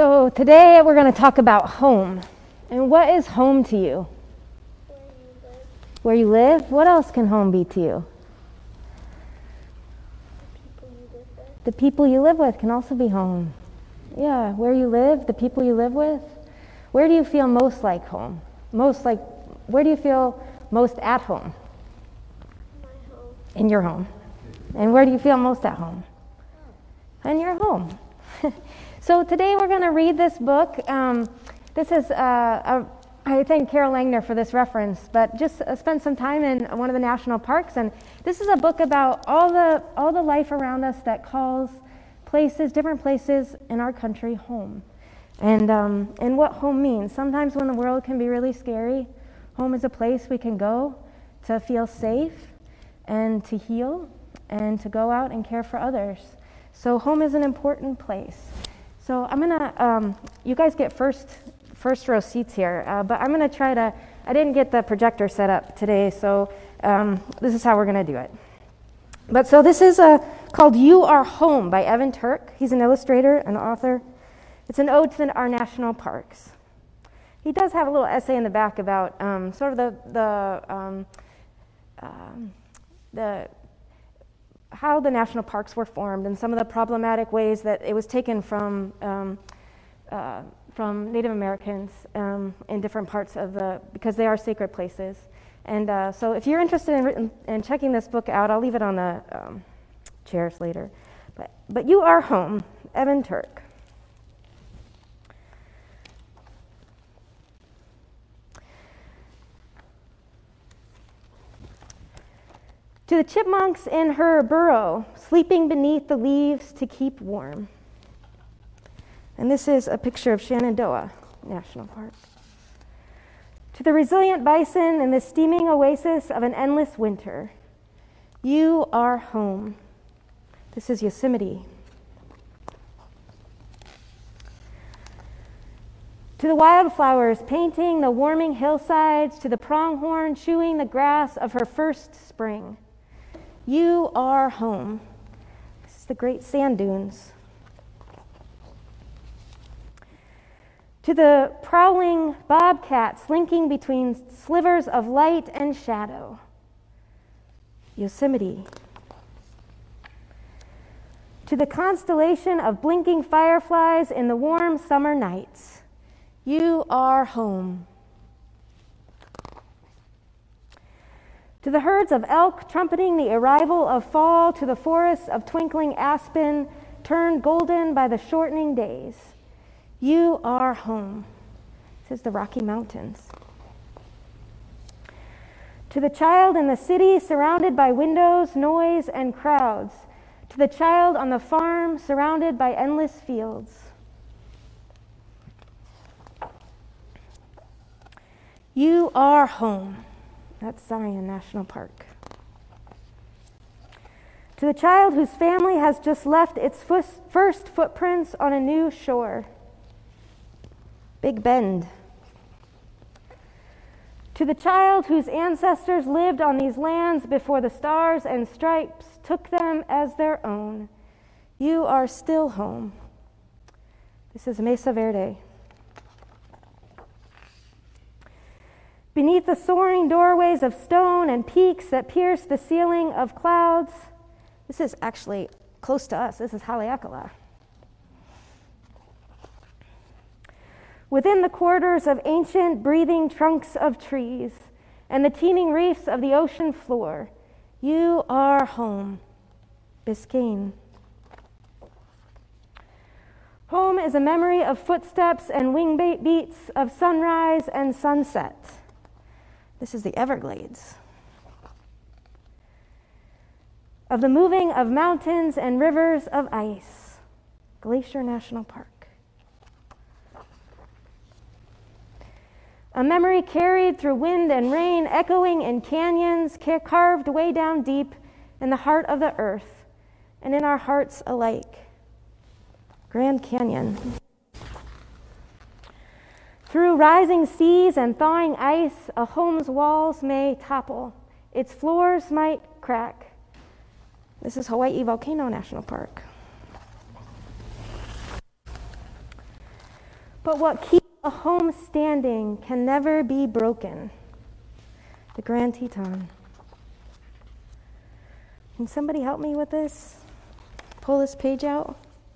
So today we're going to talk about home. And what is home to you? Where you live? What else can home be to you? The people you live with can also be home. Yeah, where you live, the people you live with. Where do you feel most like home? Where do you feel most at home? My home. In your home. And where do you feel most at home? In your home. So today we're going to read this book. This is, I thank Carol Langner for this reference, but just spend some time in one of the national parks. And this is a book about all the life around us that calls different places in our country, home. And what home means. Sometimes when the world can be really scary, home is a place we can go to feel safe and to heal and to go out and care for others. So home is an important place. So I'm gonna, you guys get first row seats here, but I'm gonna I didn't get the projector set up today, so this is how we're gonna do it. But so this is called You Are Home by Evan Turk. He's an illustrator, an author. It's an ode to our national parks. He does have a little essay in the back about sort of the how the national parks were formed and some of the problematic ways that it was taken from Native Americans in different parts of because they are sacred places. And so if you're interested in checking this book out, I'll leave it on the chairs later. But You Are Home, Evan Turk. To the chipmunks in her burrow, sleeping beneath the leaves to keep warm. And this is a picture of Shenandoah National Park. To the resilient bison in the steaming oasis of an endless winter, you are home. This is Yosemite. To the wildflowers painting the warming hillsides, to the pronghorn chewing the grass of her first spring, you are home. This is the great sand dunes. To the prowling bobcat slinking between slivers of light and shadow, Yosemite. To the constellation of blinking fireflies in the warm summer nights, you are home. To the herds of elk trumpeting the arrival of fall, to the forests of twinkling aspen turned golden by the shortening days, you are home. This is the Rocky Mountains. To the child in the city surrounded by windows, noise, and crowds, to the child on the farm surrounded by endless fields, you are home. That's Zion National Park. To the child whose family has just left its first footprints on a new shore, Big Bend. To the child whose ancestors lived on these lands before the stars and stripes took them as their own, you are still home. This is Mesa Verde. Beneath the soaring doorways of stone and peaks that pierce the ceiling of clouds, this is actually close to us. This is Haleakala. Within the corridors of ancient breathing trunks of trees and the teeming reefs of the ocean floor, you are home. Biscayne. Home is a memory of footsteps and wing beats of sunrise and sunset. This is the Everglades. Of the moving of mountains and rivers of ice, Glacier National Park. A memory carried through wind and rain, echoing in canyons, carved way down deep in the heart of the earth, and in our hearts alike. Grand Canyon. Through rising seas and thawing ice, a home's walls may topple, its floors might crack. This is Hawaii Volcano National Park. But what keeps a home standing can never be broken. The Grand Teton. Can somebody help me with this? Pull this page out.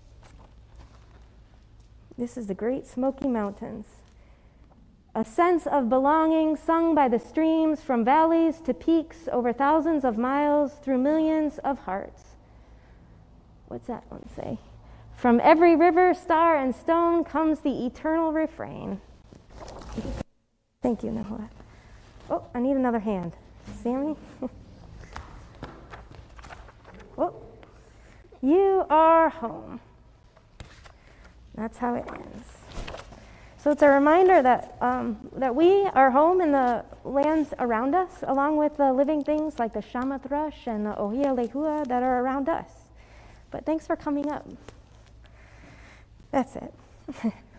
This is the Great Smoky Mountains. A sense of belonging sung by the streams from valleys to peaks over thousands of miles through millions of hearts. What's that one say? From every river, star, and stone comes the eternal refrain. Thank you, Noah. Oh, I need another hand. Sammy? Oh, you are home. That's how it ends. So it's a reminder that that we are home in the lands around us, along with the living things like the Shama thrush and the Ohia lehua that are around us. But thanks for coming up. That's it.